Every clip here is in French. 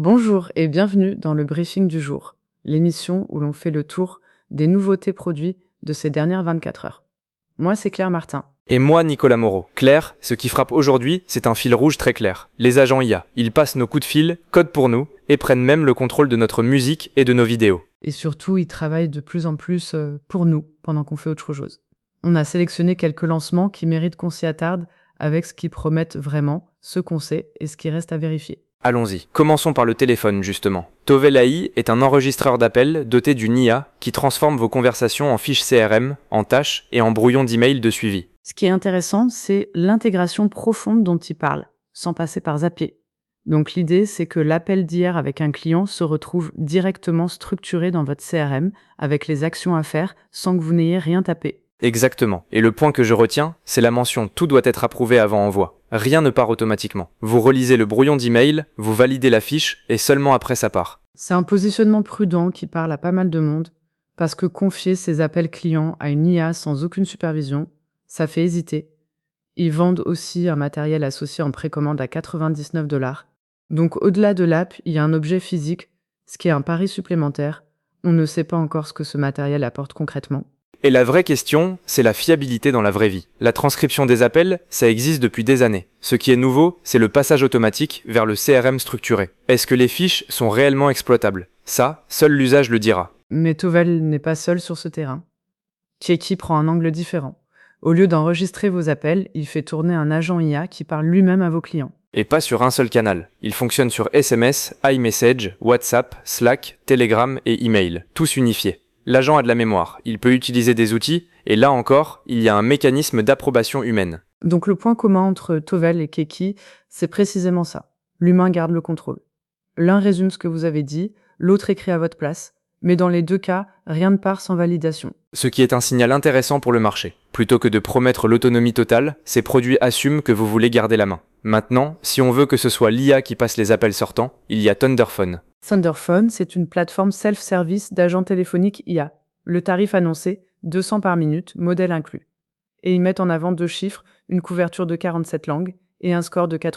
Bonjour et bienvenue dans le briefing du jour, l'émission où l'on fait le tour des nouveautés produits de ces dernières 24 heures. Moi, c'est Claire Martin. Et moi, Nicolas Moreau. Claire, ce qui frappe aujourd'hui, c'est un fil rouge très clair. Les agents IA, ils passent nos coups de fil, codent pour nous, et prennent même le contrôle de notre musique et de nos vidéos. Et surtout, ils travaillent de plus en plus pour nous pendant qu'on fait autre chose. On a sélectionné quelques lancements qui méritent qu'on s'y attarde avec ce qu'ils promettent vraiment, ce qu'on sait et ce qui reste à vérifier. Allons-y. Commençons par le téléphone, justement. Tovel AI est un enregistreur d'appels doté d'une IA qui transforme vos conversations en fiches CRM, en tâches et en brouillons d'email de suivi. Ce qui est intéressant, c'est l'intégration profonde dont il parle, sans passer par Zapier. Donc l'idée, c'est que l'appel d'hier avec un client se retrouve directement structuré dans votre CRM, avec les actions à faire, sans que vous n'ayez rien tapé. Exactement. Et le point que je retiens, c'est la mention « Tout doit être approuvé avant envoi ». Rien ne part automatiquement. Vous relisez le brouillon d'email, vous validez la fiche, et seulement après ça part. C'est un positionnement prudent qui parle à pas mal de monde, parce que confier ces appels clients à une IA sans aucune supervision, ça fait hésiter. Ils vendent aussi un matériel associé en précommande à 99 $. Donc au-delà de l'app, il y a un objet physique, ce qui est un pari supplémentaire. On ne sait pas encore ce que ce matériel apporte concrètement. Et la vraie question, c'est la fiabilité dans la vraie vie. La transcription des appels, ça existe depuis des années. Ce qui est nouveau, c'est le passage automatique vers le CRM structuré. Est-ce que les fiches sont réellement exploitables? Ça, seul l'usage le dira. Mais Tovel n'est pas seul sur ce terrain. Tcheki prend un angle différent. Au lieu d'enregistrer vos appels, il fait tourner un agent IA qui parle lui-même à vos clients. Et pas sur un seul canal. Il fonctionne sur SMS, iMessage, WhatsApp, Slack, Telegram et email, tous unifiés. L'agent a de la mémoire, il peut utiliser des outils, et là encore, il y a un mécanisme d'approbation humaine. Donc le point commun entre Tovel et Keki, c'est précisément ça. L'humain garde le contrôle. L'un résume ce que vous avez dit, l'autre écrit à votre place, mais dans les deux cas, rien ne part sans validation. Ce qui est un signal intéressant pour le marché. Plutôt que de promettre l'autonomie totale, ces produits assument que vous voulez garder la main. Maintenant, si on veut que ce soit l'IA qui passe les appels sortants, il y a Thunderphone. Thunderphone, c'est une plateforme self-service d'agents téléphoniques IA. Le tarif annoncé, 200 par minute, modèle inclus. Et ils mettent en avant 2 chiffres, une couverture de 47 langues et un score de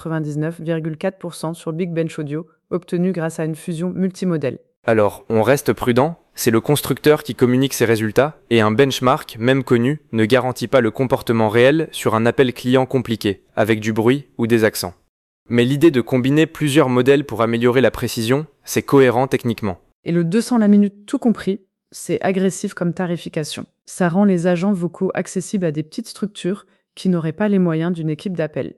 99,4% sur Big Bench Audio, obtenu grâce à une fusion multimodèle. Alors, on reste prudent, c'est le constructeur qui communique ses résultats, et un benchmark, même connu, ne garantit pas le comportement réel sur un appel client compliqué, avec du bruit ou des accents. Mais l'idée de combiner plusieurs modèles pour améliorer la précision, c'est cohérent techniquement. Et le 200 la minute tout compris, c'est agressif comme tarification. Ça rend les agents vocaux accessibles à des petites structures qui n'auraient pas les moyens d'une équipe d'appel.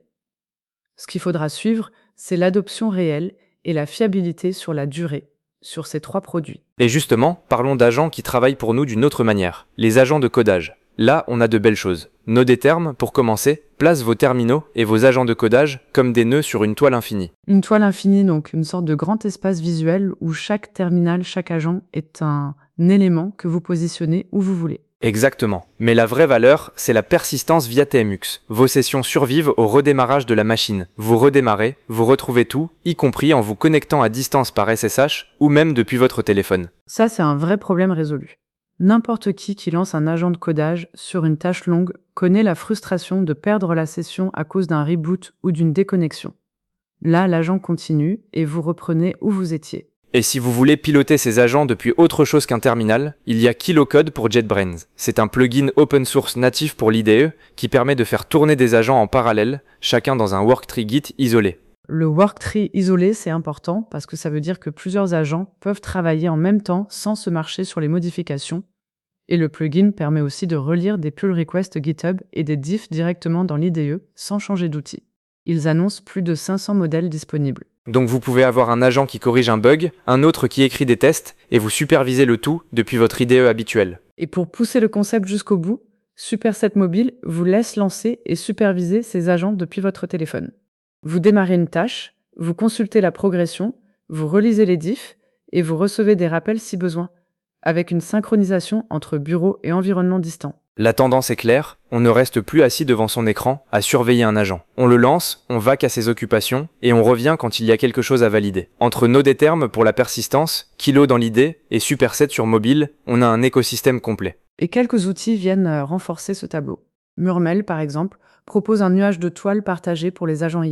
Ce qu'il faudra suivre, c'est l'adoption réelle et la fiabilité sur la durée, sur ces 3 produits. Et justement, parlons d'agents qui travaillent pour nous d'une autre manière, les agents de codage. Là, on a de belles choses. Nodeterm, pour commencer, place vos terminaux et vos agents de codage comme des nœuds sur une toile infinie. Une toile infinie, donc une sorte de grand espace visuel où chaque terminal, chaque agent est un élément que vous positionnez où vous voulez. Exactement. Mais la vraie valeur, c'est la persistance via TMUX. Vos sessions survivent au redémarrage de la machine. Vous redémarrez, vous retrouvez tout, y compris en vous connectant à distance par SSH ou même depuis votre téléphone. Ça, c'est un vrai problème résolu. N'importe qui lance un agent de codage sur une tâche longue connaît la frustration de perdre la session à cause d'un reboot ou d'une déconnexion. Là, l'agent continue et vous reprenez où vous étiez. Et si vous voulez piloter ces agents depuis autre chose qu'un terminal, il y a KiloCode pour JetBrains. C'est un plugin open source natif pour l'IDE qui permet de faire tourner des agents en parallèle, chacun dans un worktree Git isolé. Le worktree isolé, c'est important parce que ça veut dire que plusieurs agents peuvent travailler en même temps sans se marcher sur les modifications. Et le plugin permet aussi de relire des pull requests GitHub et des diffs directement dans l'IDE sans changer d'outil. Ils annoncent plus de 500 modèles disponibles. Donc vous pouvez avoir un agent qui corrige un bug, un autre qui écrit des tests, et vous supervisez le tout depuis votre IDE habituel. Et pour pousser le concept jusqu'au bout, Superset Mobile vous laisse lancer et superviser ces agents depuis votre téléphone. Vous démarrez une tâche, vous consultez la progression, vous relisez les diffs et vous recevez des rappels si besoin, avec une synchronisation entre bureau et environnement distant. La tendance est claire, on ne reste plus assis devant son écran à surveiller un agent. On le lance, on vaque à ses occupations et on revient quand il y a quelque chose à valider. Entre Nodeterm pour la persistance, Kilo dans l'idée et Superset sur mobile, on a un écosystème complet. Et quelques outils viennent renforcer ce tableau. Murmel, par exemple, propose un nuage de toiles partagées pour les agents IA,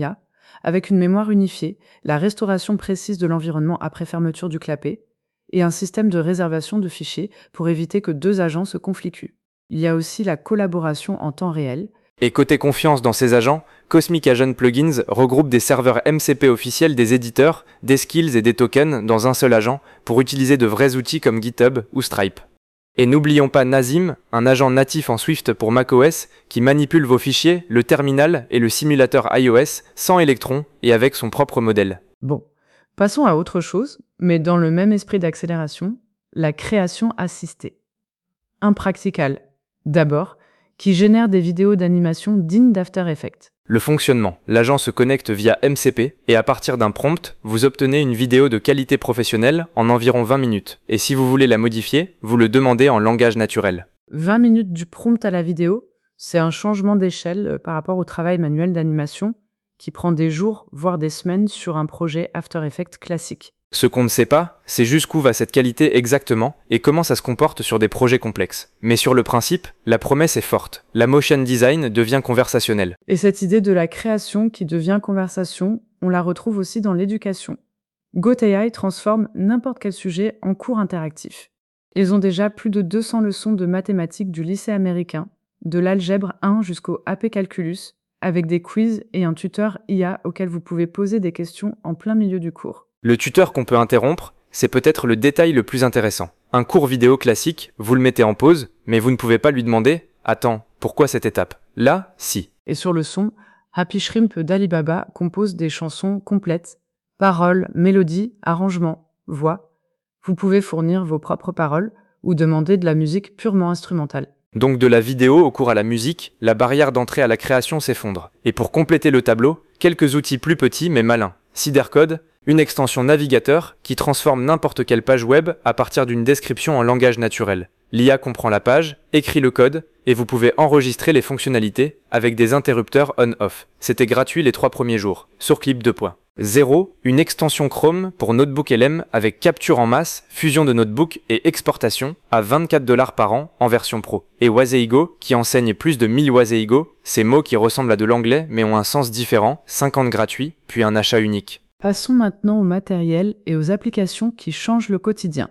avec une mémoire unifiée, la restauration précise de l'environnement après fermeture du clapet, et un système de réservation de fichiers pour éviter que deux agents se conflictuent. Il y a aussi la collaboration en temps réel. Et côté confiance dans ces agents, Cosmic Agent Plugins regroupe des serveurs MCP officiels des éditeurs, des skills et des tokens dans un seul agent pour utiliser de vrais outils comme GitHub ou Stripe. Et n'oublions pas Nazim, un agent natif en Swift pour macOS qui manipule vos fichiers, le terminal et le simulateur iOS sans Electron et avec son propre modèle. Bon, passons à autre chose, mais dans le même esprit d'accélération, la création assistée. Impractical, d'abord, qui génère des vidéos d'animation dignes d'After Effects. Le fonctionnement. L'agent se connecte via MCP et à partir d'un prompt, vous obtenez une vidéo de qualité professionnelle en environ 20 minutes. Et si vous voulez la modifier, vous le demandez en langage naturel. 20 minutes du prompt à la vidéo, c'est un changement d'échelle par rapport au travail manuel d'animation qui prend des jours, voire des semaines sur un projet After Effects classique. Ce qu'on ne sait pas, c'est jusqu'où va cette qualité exactement et comment ça se comporte sur des projets complexes. Mais sur le principe, la promesse est forte. La motion design devient conversationnelle. Et cette idée de la création qui devient conversation, on la retrouve aussi dans l'éducation. GoatAI transforme n'importe quel sujet en cours interactif. Ils ont déjà plus de 200 leçons de mathématiques du lycée américain, de l'algèbre 1 jusqu'au AP Calculus, avec des quiz et un tuteur IA auquel vous pouvez poser des questions en plein milieu du cours. Le tuteur qu'on peut interrompre, c'est peut-être le détail le plus intéressant. Un cours vidéo classique, vous le mettez en pause, mais vous ne pouvez pas lui demander « Attends, pourquoi cette étape ?» Là, si. Et sur le son, Happy Shrimp d'Alibaba compose des chansons complètes, paroles, mélodies, arrangements, voix. Vous pouvez fournir vos propres paroles ou demander de la musique purement instrumentale. Donc de la vidéo au cours à la musique, la barrière d'entrée à la création s'effondre. Et pour compléter le tableau, quelques outils plus petits mais malins. Cydercode, une extension navigateur qui transforme n'importe quelle page web à partir d'une description en langage naturel. L'IA comprend la page, écrit le code, et vous pouvez enregistrer les fonctionnalités avec des interrupteurs on-off. C'était gratuit les 3 premiers jours. Sur Clip 2.0, une extension Chrome pour Notebook LM avec capture en masse, fusion de notebook et exportation à 24$ par an en version pro. Et Waseigo, qui enseigne plus de 1000 Waseigo, ces mots qui ressemblent à de l'anglais mais ont un sens différent, 50 gratuits, puis un achat unique. Passons maintenant au matériel et aux applications qui changent le quotidien.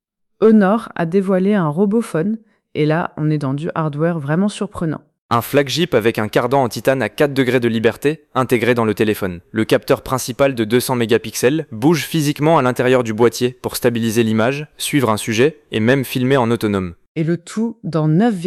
Honor a dévoilé un robophone, et là, on est dans du hardware vraiment surprenant. Un flagship avec un cardan en titane à 4 degrés de liberté intégré dans le téléphone. Le capteur principal de 200 mégapixels bouge physiquement à l'intérieur du boîtier pour stabiliser l'image, suivre un sujet et même filmer en autonome. Et le tout dans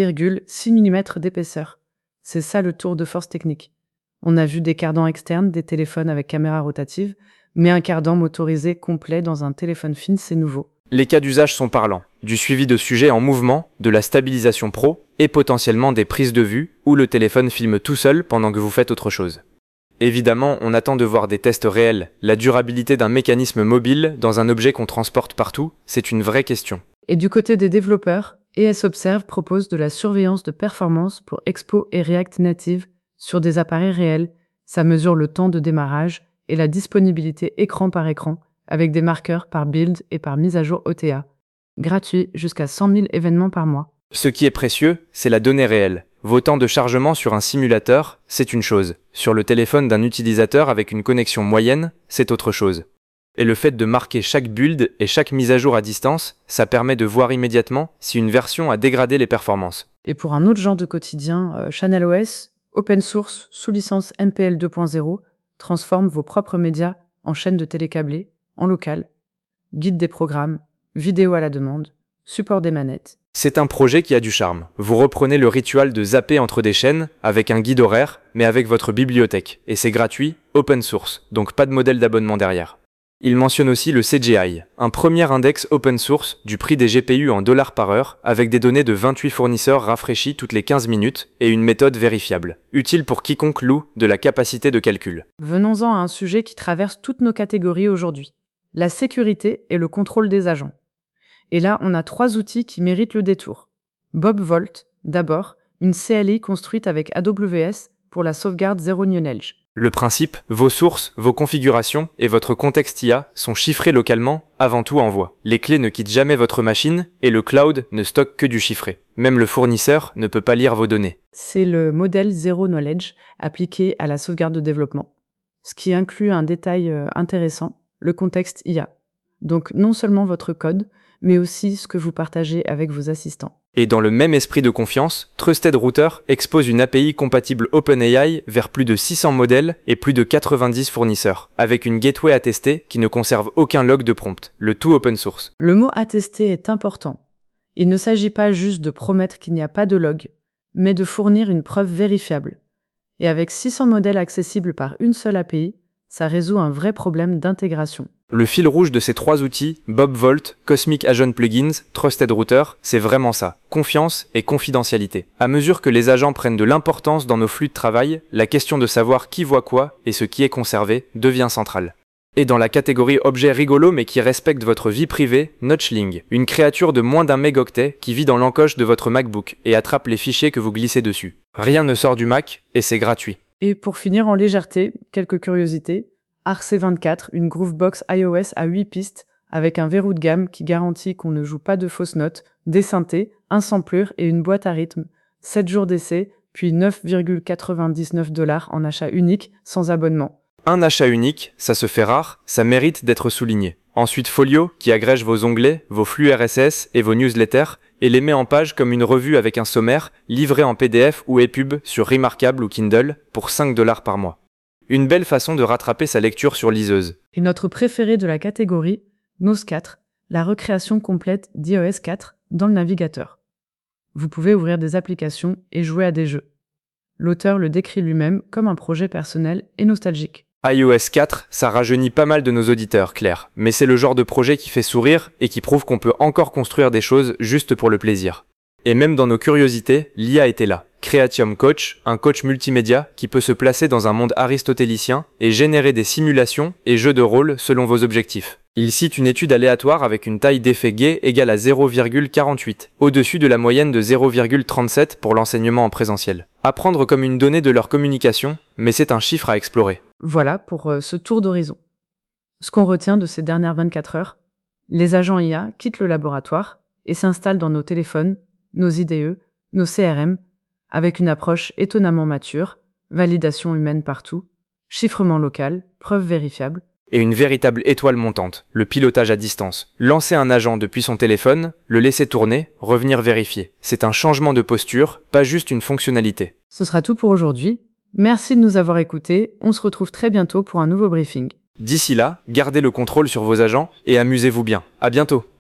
9,6 mm d'épaisseur. C'est ça le tour de force technique. On a vu des cardans externes, des téléphones avec caméra rotative, mais un cardan motorisé complet dans un téléphone fin, c'est nouveau. Les cas d'usage sont parlants. Du suivi de sujets en mouvement, de la stabilisation pro et potentiellement des prises de vue où le téléphone filme tout seul pendant que vous faites autre chose. Évidemment, on attend de voir des tests réels. La durabilité d'un mécanisme mobile dans un objet qu'on transporte partout, c'est une vraie question. Et du côté des développeurs, ESObserve propose de la surveillance de performance pour Expo et React Native sur des appareils réels. Ça mesure le temps de démarrage et la disponibilité écran par écran avec des marqueurs par build et par mise à jour OTA. Gratuit jusqu'à 100 000 événements par mois. Ce qui est précieux, c'est la donnée réelle. Vos temps de chargement sur un simulateur, c'est une chose. Sur le téléphone d'un utilisateur avec une connexion moyenne, c'est autre chose. Et le fait de marquer chaque build et chaque mise à jour à distance, ça permet de voir immédiatement si une version a dégradé les performances. Et pour un autre genre de quotidien, ChannelOS, open source sous licence MPL 2.0, transforme vos propres médias en chaînes de télécâblés, en local, guide des programmes, vidéo à la demande, support des manettes. C'est un projet qui a du charme. Vous reprenez le rituel de zapper entre des chaînes avec un guide horaire, mais avec votre bibliothèque. Et c'est gratuit, open source, donc pas de modèle d'abonnement derrière. Il mentionne aussi le CGI, un premier index open source du prix des GPU en dollars par heure, avec des données de 28 fournisseurs rafraîchies toutes les 15 minutes et une méthode vérifiable, utile pour quiconque loue de la capacité de calcul. Venons-en à un sujet qui traverse toutes nos catégories aujourd'hui, la sécurité et le contrôle des agents. Et là, on a 3 outils qui méritent le détour. Bob Vault, d'abord, une CLI construite avec AWS pour la sauvegarde Zero Knowledge. Le principe, vos sources, vos configurations et votre contexte IA sont chiffrés localement, avant tout en voix. Les clés ne quittent jamais votre machine et le cloud ne stocke que du chiffré. Même le fournisseur ne peut pas lire vos données. C'est le modèle Zero Knowledge appliqué à la sauvegarde de développement. ce qui inclut un détail intéressant, le contexte IA. Donc non seulement votre code, mais aussi ce que vous partagez avec vos assistants. Et dans le même esprit de confiance, Trusted Router expose une API compatible OpenAI vers plus de 600 modèles et plus de 90 fournisseurs, avec une gateway attestée qui ne conserve aucun log de prompt, le tout open source. Le mot attesté est important. Il ne s'agit pas juste de promettre qu'il n'y a pas de log, mais de fournir une preuve vérifiable. Et avec 600 modèles accessibles par une seule API, ça résout un vrai problème d'intégration. Le fil rouge de ces trois outils, Bob Vault, Cosmic Agent Plugins, Trusted Router, c'est vraiment ça, confiance et confidentialité. À mesure que les agents prennent de l'importance dans nos flux de travail, la question de savoir qui voit quoi et ce qui est conservé devient centrale. Et dans la catégorie objet rigolo mais qui respecte votre vie privée, Notchling, une créature de moins d'un mégaoctet qui vit dans l'encoche de votre MacBook et attrape les fichiers que vous glissez dessus. Rien ne sort du Mac et c'est gratuit. Et pour finir en légèreté, quelques curiosités. RC24, une Groovebox iOS à 8 pistes, avec un verrou de gamme qui garantit qu'on ne joue pas de fausses notes, des synthés, un sampler et une boîte à rythme. 7 jours d'essai, puis 9,99 $ en achat unique, sans abonnement. Un achat unique, ça se fait rare, ça mérite d'être souligné. Ensuite Folio, qui agrège vos onglets, vos flux RSS et vos newsletters, et les met en page comme une revue avec un sommaire, livré en PDF ou EPUB sur Remarkable ou Kindle, pour 5 $ par mois. Une belle façon de rattraper sa lecture sur liseuse. Et notre préféré de la catégorie, Nose 4, la recréation complète d'iOS 4 dans le navigateur. Vous pouvez ouvrir des applications et jouer à des jeux. L'auteur le décrit lui-même comme un projet personnel et nostalgique. iOS 4, ça rajeunit pas mal de nos auditeurs, Claire, mais c'est le genre de projet qui fait sourire et qui prouve qu'on peut encore construire des choses juste pour le plaisir. Et même dans nos curiosités, l'IA était là. Creatium Coach, un coach multimédia qui peut se placer dans un monde aristotélicien et générer des simulations et jeux de rôle selon vos objectifs. Il cite une étude aléatoire avec une taille d'effet gay égale à 0,48, au-dessus de la moyenne de 0,37 pour l'enseignement en présentiel. À prendre comme une donnée de leur communication, mais c'est un chiffre à explorer. Voilà pour ce tour d'horizon. Ce qu'on retient de ces dernières 24 heures, les agents IA quittent le laboratoire et s'installent dans nos téléphones, nos IDE, nos CRM, avec une approche étonnamment mature, validation humaine partout, chiffrement local, preuve vérifiable. Et une véritable étoile montante, le pilotage à distance. Lancer un agent depuis son téléphone, le laisser tourner, revenir vérifier. C'est un changement de posture, pas juste une fonctionnalité. Ce sera tout pour aujourd'hui. Merci de nous avoir écoutés. On se retrouve très bientôt pour un nouveau briefing. D'ici là, gardez le contrôle sur vos agents et amusez-vous bien. À bientôt.